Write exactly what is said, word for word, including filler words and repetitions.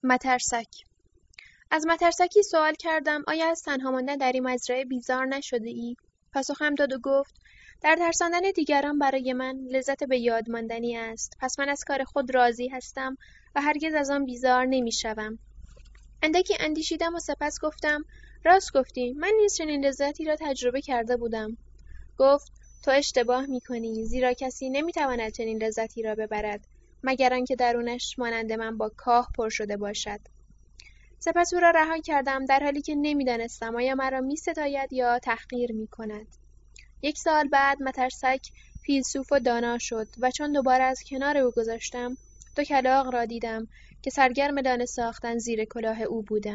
مترسک. از مترسکی سوال کردم آیا از تنها ماندن در این مزرعه بیزار نشده ای؟ پاسخم داد و گفت در ترساندن دیگران برای من لذت به یاد ماندنی است. پس من از کار خود راضی هستم و هرگز از آن بیزار نمی‌شوم. اندکی اندیشیدم و سپس گفتم راست گفتی، من نیز چنین لذتی را تجربه کرده بودم. گفت تو اشتباه می‌کنی، زیرا کسی نمی‌تواند چنین لذتی را ببرد مگر آنکه درونش مانند من با کاه پر شده باشد. سپس او را رها کردم در حالی که نمی‌دانستم آیا مرا می‌ستاید یا تحقیر می‌کند. یک سال بعد مترسک فیلسوف و دانا شد و چون دوباره از کنار او گذشتم دو کلاغ را دیدم که سرگرم دانه ساختن زیر کلاه او بودند.